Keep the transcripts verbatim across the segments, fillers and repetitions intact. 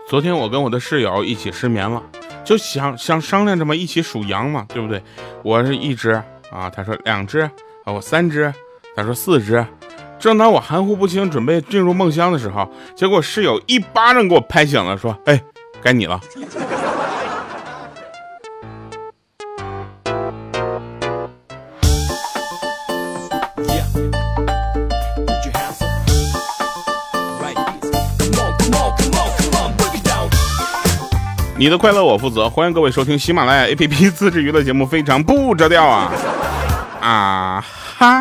昨天我跟我的室友一起失眠了，就想想商量着嘛，一起数羊嘛，对不对？我是一只啊，他说两只啊，我三只，他说四只。正当我含糊不清准备进入梦乡的时候，结果室友一巴掌给我拍醒了，说：“哎，该你了。”你的快乐我负责，欢迎各位收听喜马拉雅 A P P 自制娱乐节目《非常不着调》啊啊哈！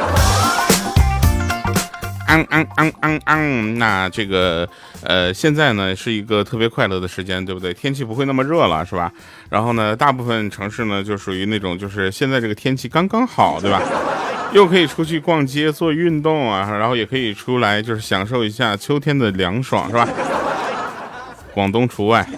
昂昂昂昂昂，那这个呃，现在呢是一个特别快乐的时间，对不对？天气不会那么热了，是吧？然后呢，大部分城市呢就属于那种，就是现在这个天气刚刚好，对吧？又可以出去逛街做运动啊，然后也可以出来就是享受一下秋天的凉爽，是吧？广东除外。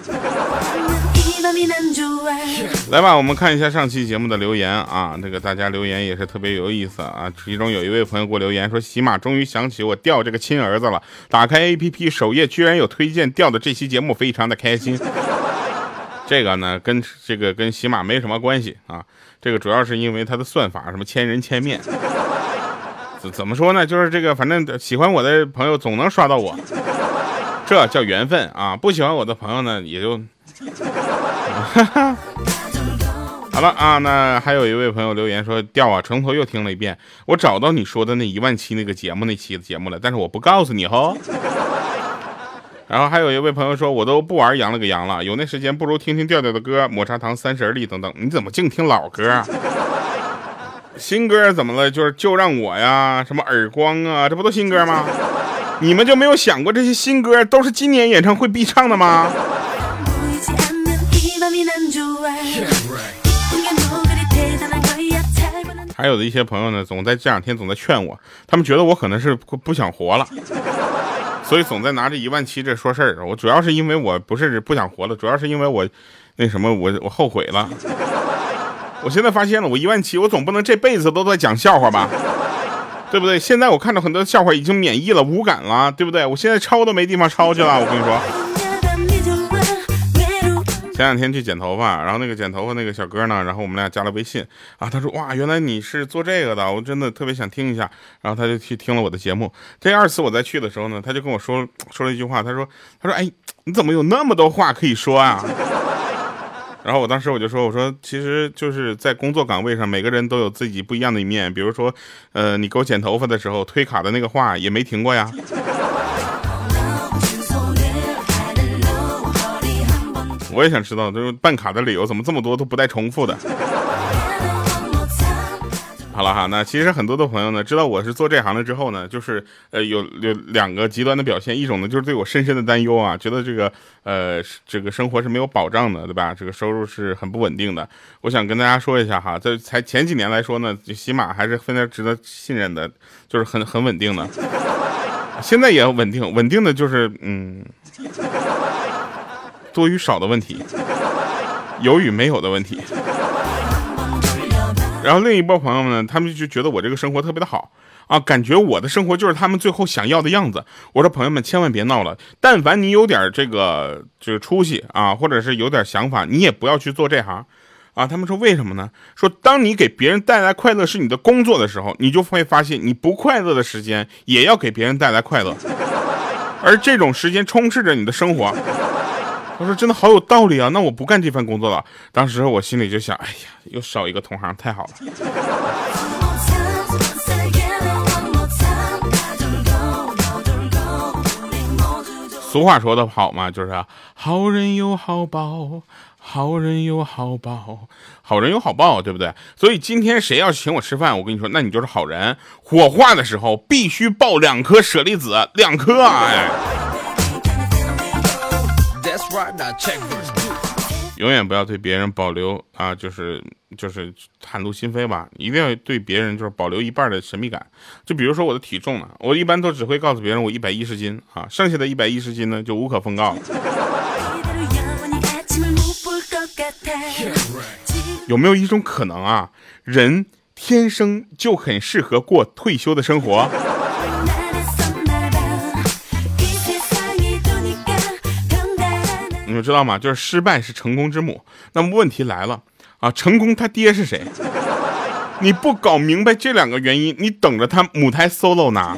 来吧，我们看一下上期节目的留言啊，这个大家留言也是特别有意思啊。其中有一位朋友给我留言说，喜马终于想起我钓这个亲儿子了，打开 A P P 首页居然有推荐钓的这期节目，非常的开心。这个呢跟这个跟喜马没什么关系啊，这个主要是因为它的算法什么千人千面，怎么说呢，就是这个反正喜欢我的朋友总能刷到我，这叫缘分啊。不喜欢我的朋友呢也就好了啊，那还有一位朋友留言说，调啊，从头又听了一遍，我找到你说的那一万期那个节目那期的节目了，但是我不告诉你吼。然后还有一位朋友说，我都不玩羊了个羊了，有那时间不如听听调调的歌，抹茶糖三十而立等等。你怎么净听老歌啊？新歌怎么了？就是就让我呀，什么耳光啊，这不都新歌吗？你们就没有想过这些新歌都是今年演唱会必唱的吗？还有的一些朋友呢，总在这两天总在劝我，他们觉得我可能是不想活了，所以总在拿着一万七这说事儿。我主要是因为我不是不想活了，主要是因为我那什么，我我后悔了。我现在发现了，我一万七，我总不能这辈子都在讲笑话吧，对不对？现在我看到很多笑话已经免疫了，无感了，对不对？我现在抄都没地方抄去了，我跟你说。前两天去剪头发，然后那个剪头发那个小哥呢，然后我们俩加了微信啊，他说哇，原来你是做这个的，我真的特别想听一下，然后他就去听了我的节目。第二次我再去的时候呢，他就跟我说说了一句话，他说他说哎，你怎么有那么多话可以说啊？然后我当时我就说，我说其实就是在工作岗位上，每个人都有自己不一样的一面，比如说呃，你给我剪头发的时候推卡的那个话也没停过呀。我也想知道，就是办卡的理由怎么这么多都不带重复的。好了哈，那其实很多的朋友呢，知道我是做这行的之后呢，就是呃有有两个极端的表现，一种呢就是对我深深的担忧啊，觉得这个呃这个生活是没有保障的，对吧？这个收入是很不稳定的。我想跟大家说一下哈，在才前几年来说呢，喜马还是非常值得信任的，就是很很稳定的。现在也稳定，稳定的就是嗯。多与少的问题，有与没有的问题。然后另一波朋友们呢，他们就觉得我这个生活特别的好啊，感觉我的生活就是他们最后想要的样子。我说朋友们千万别闹了，但凡你有点这个这个出息啊，或者是有点想法，你也不要去做这行啊。他们说为什么呢？说当你给别人带来快乐是你的工作的时候，你就会发现你不快乐的时间也要给别人带来快乐，而这种时间充斥着你的生活。他说真的好有道理啊，那我不干这份工作了。当时我心里就想，哎呀，又少一个同行，太好了。俗话说的好嘛，就是啊，好人有好报，好人有好报，好人有好报，对不对？所以今天谁要请我吃饭，我跟你说，那你就是好人。火化的时候必须爆两颗舍利子，两颗啊！哎。永远不要对别人保留啊，就是就是袒露心扉吧，一定要对别人就是保留一半的神秘感。就比如说我的体重呢，我一般都只会告诉别人我一百一十斤啊，剩下的一百一十斤呢就无可奉告了。有没有一种可能啊，人天生就很适合过退休的生活？ 知道吗？就是失败是成功之母。那么问题来了啊，成功他爹是谁？你不搞明白这两个原因，你等着他母胎 solo 呢。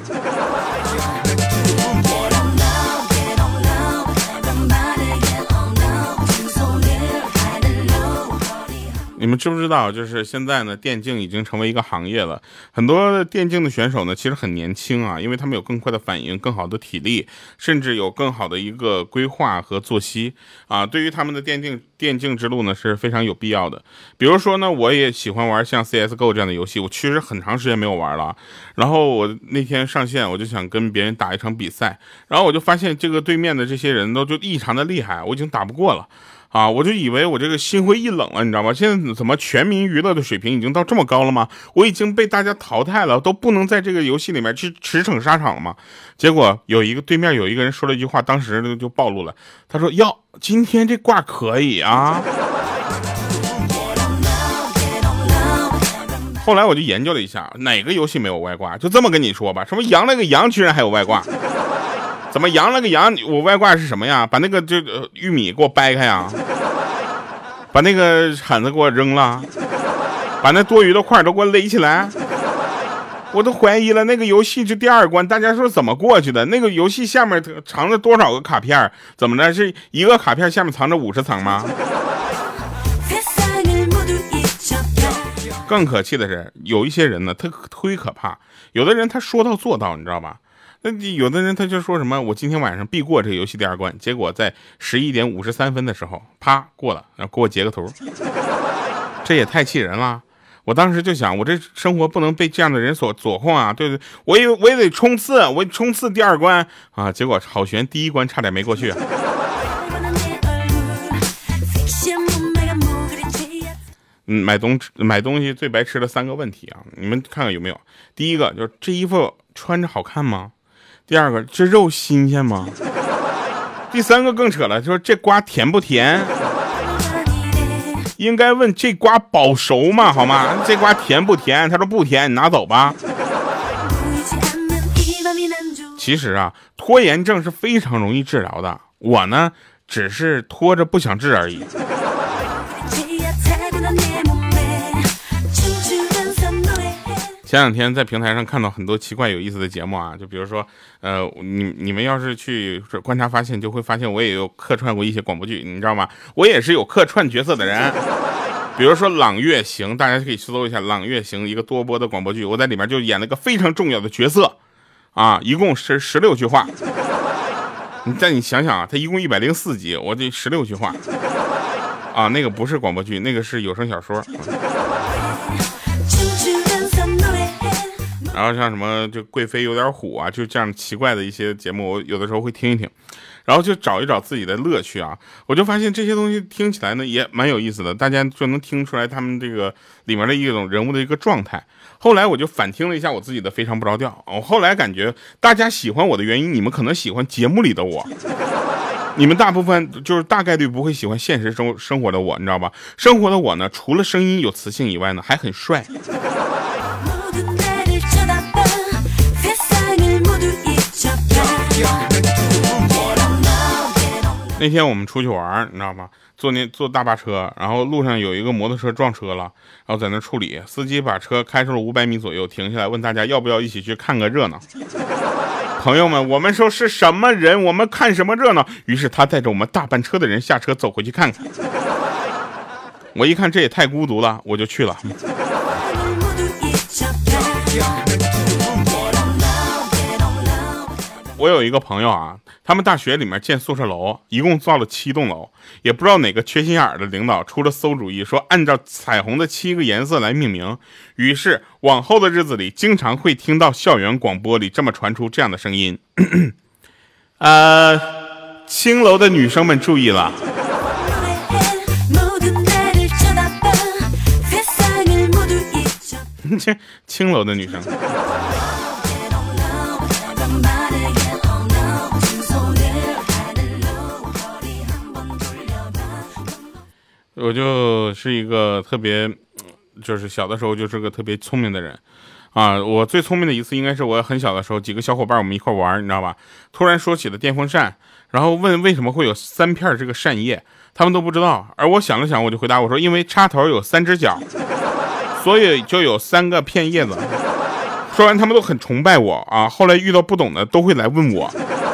你们知不知道，就是现在呢，电竞已经成为一个行业了。很多电竞的选手呢，其实很年轻啊，因为他们有更快的反应、更好的体力，甚至有更好的一个规划和作息啊。对于他们的电竞电竞之路呢，是非常有必要的。比如说呢，我也喜欢玩像 C S G O 这样的游戏，我其实很长时间没有玩了。然后我那天上线，我就想跟别人打一场比赛，然后我就发现这个对面的这些人都就异常的厉害，我已经打不过了。啊，我就以为我这个心灰意冷了，你知道吗？现在怎么全民娱乐的水平已经到这么高了吗？我已经被大家淘汰了，都不能在这个游戏里面去驰骋沙场了吗？结果有一个对面有一个人说了一句话，当时就暴露了。他说：“哟，今天这卦可以啊。”后来我就研究了一下，哪个游戏没有外挂？就这么跟你说吧，什么羊了个羊，居然还有外挂。怎么羊了个羊？我外挂是什么呀？把那个就、呃、玉米给我掰开呀，把那个铲子给我扔了，把那多余的块都给我勒起来。我都怀疑了，那个游戏就第二关，大家说怎么过去的？那个游戏下面藏着多少个卡片？怎么着？是一个卡片下面藏着五十层吗？更可气的是，有一些人呢，他忒可怕。有的人他说到做到，你知道吧？那有的人他就说什么，我今天晚上必过这个游戏第二关，结果在十一点五十三分的时候，啪过了，然后给我截个图，这也太气人了。我当时就想，我这生活不能被这样的人所左控啊！对对，我也我也得冲刺，我冲刺第二关啊！结果好悬，第一关差点没过去啊。嗯，买东买东西最白痴的三个问题啊，你们看看有没有？第一个就是这衣服穿着好看吗？第二个，这肉新鲜吗？第三个更扯了，就是这瓜甜不甜？应该问这瓜保熟吗？好吗？这瓜甜不甜？他说不甜，你拿走吧。其实啊，拖延症是非常容易治疗的，我呢只是拖着不想治而已。前两天在平台上看到很多奇怪有意思的节目啊，就比如说，呃，你你们要是去观察发现，就会发现我也有客串过一些广播剧，你知道吗？我也是有客串角色的人。比如说《朗月行》，大家可以去搜一下《朗月行》，一个多播的广播剧，我在里面就演了个非常重要的角色，啊，一共是十六句话。你再你想想啊，它一共一百零四集，我这十六句话，啊，那个不是广播剧，那个是有声小说。然后像什么就贵妃有点虎啊，就这样奇怪的一些节目，我有的时候会听一听，然后就找一找自己的乐趣啊。我就发现这些东西听起来呢也蛮有意思的，大家就能听出来他们这个里面的一种人物的一个状态。后来我就反听了一下我自己的非常不着调，我后来感觉大家喜欢我的原因，你们可能喜欢节目里的我，你们大部分就是大概率不会喜欢现实生生活的我，你知道吧？生活的我呢，除了声音有磁性以外呢，还很帅。那天我们出去玩，你知道吗？坐那坐大巴车，然后路上有一个摩托车撞车了，然后在那处理，司机把车开出了五百米左右，停下来问大家要不要一起去看个热闹。朋友们，我们说是什么人，我们看什么热闹？于是他带着我们大半车的人下车走回去看看。我一看这也太孤独了，我就去了。我有一个朋友啊，他们大学里面建宿舍楼，一共造了七栋楼，也不知道哪个缺心眼儿的领导出了馊主意，说按照彩虹的七个颜色来命名。于是往后的日子里，经常会听到校园广播里这么传出这样的声音：呃，青楼的女生们注意了。这青楼的女生。我就是一个特别，就是小的时候就是个特别聪明的人啊，我最聪明的一次应该是我很小的时候，几个小伙伴我们一块玩，你知道吧？突然说起了电风扇，然后问为什么会有三片这个扇叶，他们都不知道。而我想了想，我就回答我说，因为插头有三只脚，所以就有三个片叶子。说完，他们都很崇拜我啊。后来遇到不懂的都会来问我。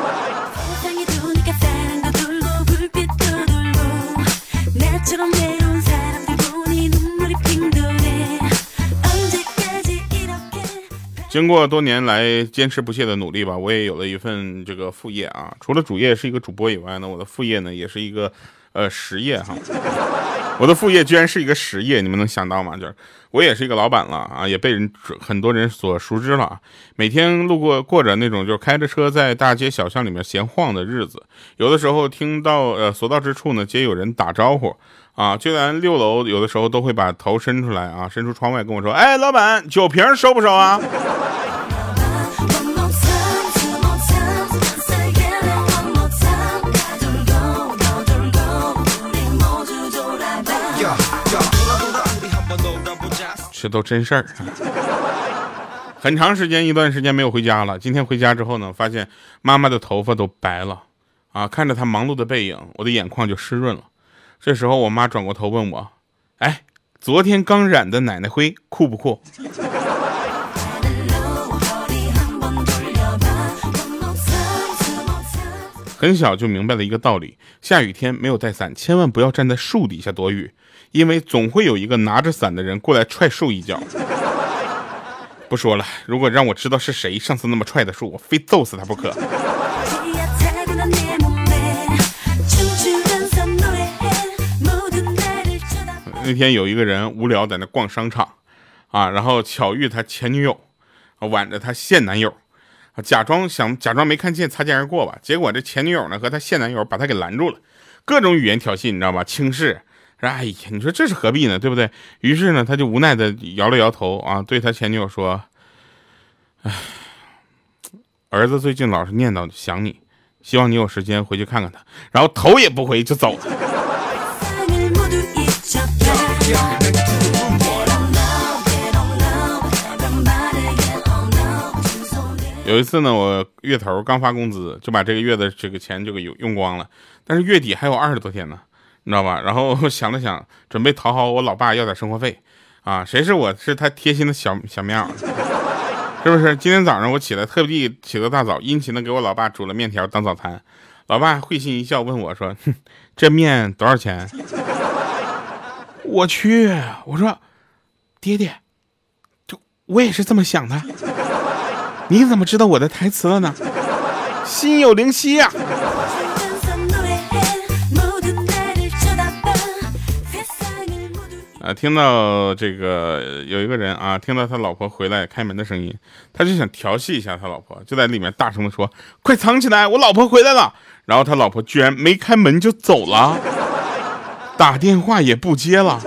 经过多年来坚持不懈的努力吧，我也有了一份这个副业啊。除了主业是一个主播以外呢，我的副业呢也是一个呃实业哈。我的副业居然是一个实业，你们能想到吗？就是我也是一个老板了啊，也被人很多人所熟知了。每天路过过着那种就是开着车在大街小巷里面闲晃的日子，有的时候听到呃所到之处呢，皆有人打招呼。啊，就连六楼有的时候都会把头伸出来啊，伸出窗外跟我说：“哎，老板，酒瓶收不收啊？”这都真事儿。很长时间一段时间没有回家了，今天回家之后呢，发现妈妈的头发都白了啊，看着她忙碌的背影，我的眼眶就湿润了。这时候我妈转过头问我，哎，昨天刚染的奶奶灰酷不酷？很小就明白了一个道理，下雨天没有带伞，千万不要站在树底下躲雨，因为总会有一个拿着伞的人过来踹树一脚。不说了，如果让我知道是谁上次那么踹的树，我非揍死他不可。那天有一个人无聊在那逛商场啊，然后巧遇他前女友挽着他现男友，假装想假装没看见，擦肩而过吧。结果这前女友呢和他现男友把他给拦住了，各种语言挑衅，你知道吧？轻视，哎呀，你说这是何必呢？对不对？于是呢，他就无奈的摇了摇头啊，对他前女友说：“哎，儿子最近老是念叨想你，希望你有时间回去看看他。”然后头也不回就走了。有一次呢，我月头刚发工资，就把这个月的这个钱就给用光了，但是月底还有二十多天呢，你知道吧？然后想了想，准备讨好我老爸要点生活费啊，谁是我是他贴心的小小棉袄，是不是？今天早上我起来特地起得大早，殷勤的给我老爸煮了面条当早餐。老爸会心一笑，问我说：“哼，这面多少钱？”我去，我说爹爹，就我也是这么想的。你怎么知道我的台词了呢？心有灵犀呀、啊！啊，听到这个有一个人啊，听到他老婆回来开门的声音，他就想调戏一下他老婆，就在里面大声的说：“快藏起来，我老婆回来了！”然后他老婆居然没开门就走了，打电话也不接了。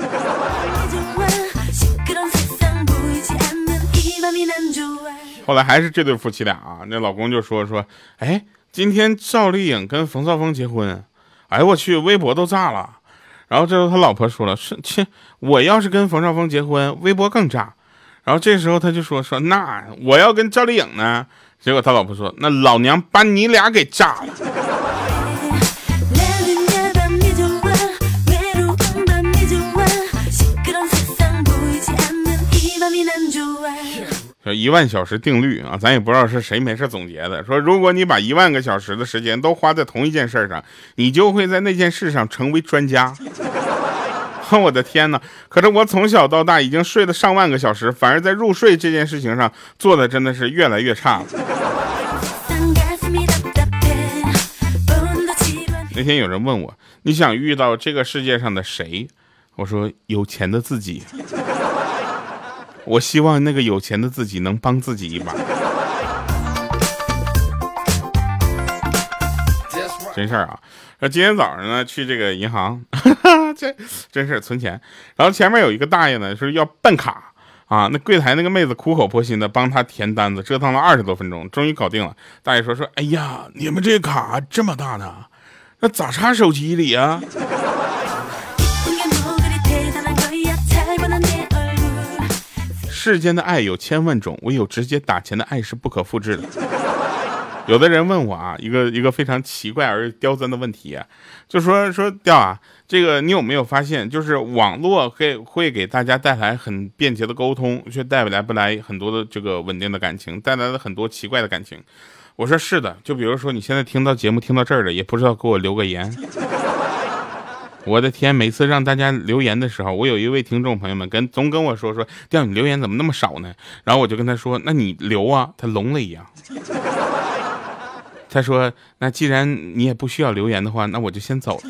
后来还是这对夫妻俩啊，那老公就说说，哎，今天赵丽颖跟冯绍峰结婚，哎我去，微博都炸了。然后这时候他老婆说了，是切，我要是跟冯绍峰结婚，微博更炸。然后这时候他就说说，那我要跟赵丽颖呢？结果他老婆说，那老娘把你俩给炸了。一万小时定律啊，咱也不知道是谁没事总结的，说如果你把一万个小时的时间都花在同一件事上，你就会在那件事上成为专家。我的天哪！可是我从小到大已经睡了上万个小时，反而在入睡这件事情上做的真的是越来越差了。那天有人问我，你想遇到这个世界上的谁？我说有钱的自己。我希望那个有钱的自己能帮自己一把。真事儿啊！说今天早上呢去这个银行，这真是存钱，然后前面有一个大爷呢是要办卡啊，那柜台那个妹子苦口婆心的帮他填单子，折腾了二十多分钟，终于搞定了。大爷说说，哎呀，你们这个卡这么大呢，那咋插手机里啊？ 世间的爱有千万种，唯有直接打钱的爱是不可复制的。有的人问我啊，一个一个非常奇怪而刁钻的问题啊，就说说调啊，这个你有没有发现，就是网络会会给大家带来很便捷的沟通，却带来不来很多的这个稳定的感情，带来了很多奇怪的感情。我说是的，就比如说你现在听到节目听到这儿了，也不知道给我留个言。我的天，每次让大家留言的时候，我有一位听众朋友们跟总跟我说说，调你留言怎么那么少呢？然后我就跟他说，那你留啊，他聋了一样。他说，那既然你也不需要留言的话，那我就先走了。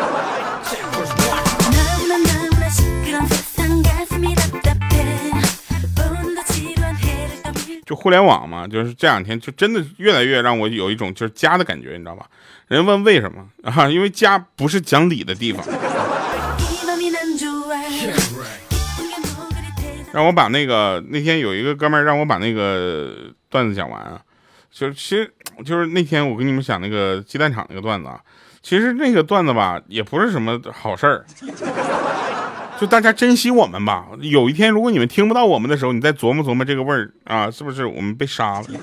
就互联网嘛，就是这两天就真的越来越让我有一种就是家的感觉，你知道吧？人问为什么啊？因为家不是讲理的地方。让我把那个那天有一个哥们儿让我把那个段子讲完啊，就其实就是那天我跟你们讲那个鸡蛋厂那个段子啊，其实那个段子吧也不是什么好事儿。就大家珍惜我们吧，有一天如果你们听不到我们的时候，你再琢磨琢磨这个味儿啊，是不是我们被杀了？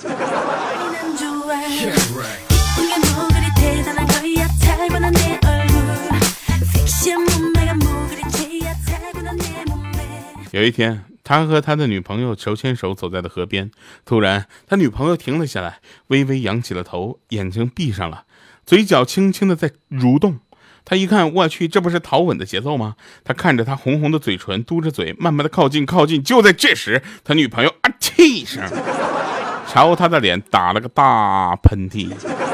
有一天，他和他的女朋友手牵手走在了河边，突然他女朋友停了下来，微微扬起了头，眼睛闭上了，嘴角轻轻的在蠕动。他一看，我去，这不是逃吻的节奏吗？他看着他红红的嘴唇，嘟着嘴，慢慢的靠近靠近。就在这时，他女朋友啊嚏一声，朝他的脸打了个大喷嚏。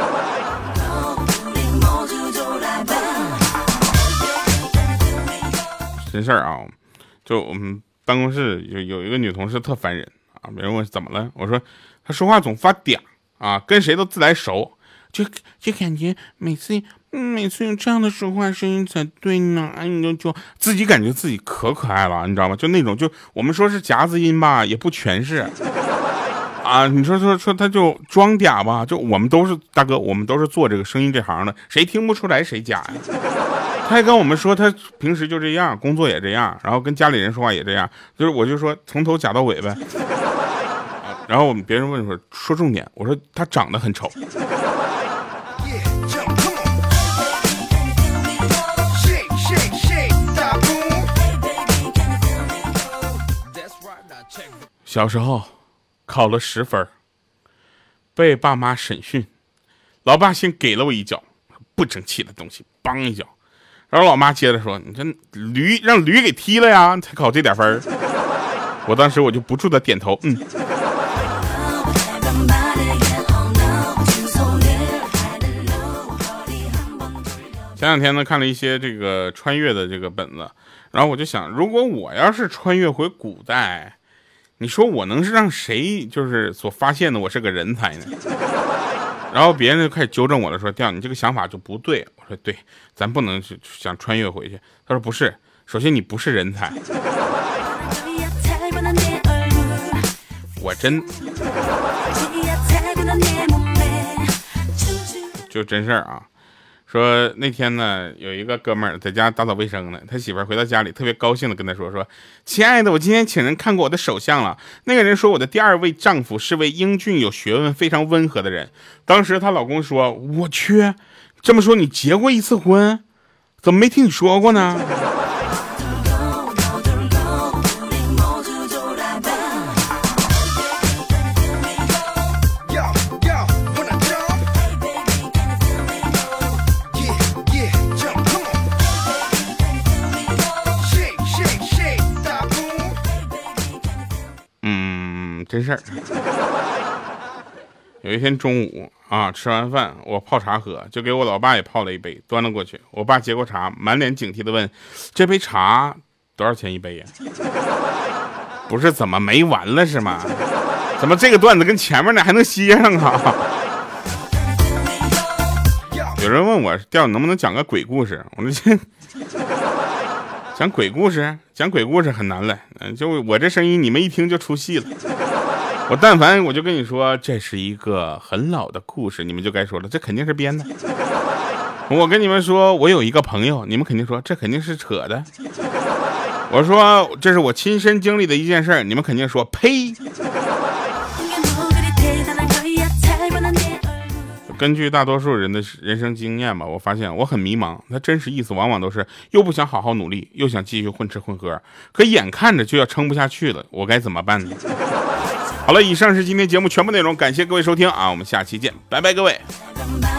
真事儿啊，就我们办公室有有一个女同事特烦人啊，别人问怎么了，我说她说话总发嗲啊，跟谁都自来熟，就就感觉每次。每次用这样的说话声音才对呢，哎，你就就自己感觉自己可可爱了，你知道吗？就那种就我们说是夹子音吧，也不全是啊。你说说说他就装嗲吧，就我们都是大哥，我们都是做这个声音这行的，谁听不出来谁假呀？他还跟我们说他平时就这样，工作也这样，然后跟家里人说话也这样，就是我就说从头假到尾呗。啊、然后我们别人问说说重点，我说他长得很丑。小时候考了十分，被爸妈审讯，老爸先给了我一脚，不争气的东西，梆一脚，然后老妈接着说，你这驴让驴给踢了呀，才考这点分。我当时我就不住的点头，嗯。前两天呢看了一些这个穿越的这个本子，然后我就想，如果我要是穿越回古代，你说我能是让谁就是所发现的我是个人才呢？然后别人就开始纠正我了，说调你这个想法就不对。我说对，咱不能想穿越回去。他说不是，首先你不是人才。我真就真事儿啊。说那天呢，有一个哥们儿在家打扫卫生呢，他媳妇儿回到家里特别高兴的跟他说说，亲爱的，我今天请人看过我的手相了，那个人说我的第二位丈夫是位英俊有学问非常温和的人。当时她老公说，我去，这么说你结过一次婚，怎么没听你说过呢？真事儿。有一天中午啊，吃完饭我泡茶喝，就给我老爸也泡了一杯，端了过去。我爸接过茶，满脸警惕的问，这杯茶多少钱一杯呀？不是怎么没完了是吗？怎么这个段子跟前面的还能接上啊？有人问我调你能不能讲个鬼故事，我说讲鬼故事讲鬼故事很难了，就我这声音你们一听就出戏了。我但凡我就跟你说这是一个很老的故事，你们就该说了这肯定是编的。我跟你们说我有一个朋友，你们肯定说这肯定是扯的。 我说这是我亲身经历的一件事儿，你们肯定说呸。根据大多数人的人生经验吧，我发现我很迷茫，他真实意思往往都是又不想好好努力，又想继续混吃混喝，可眼看着就要撑不下去了，我该怎么办呢？好了，以上是今天节目全部内容，感谢各位收听啊，我们下期见，拜拜各位。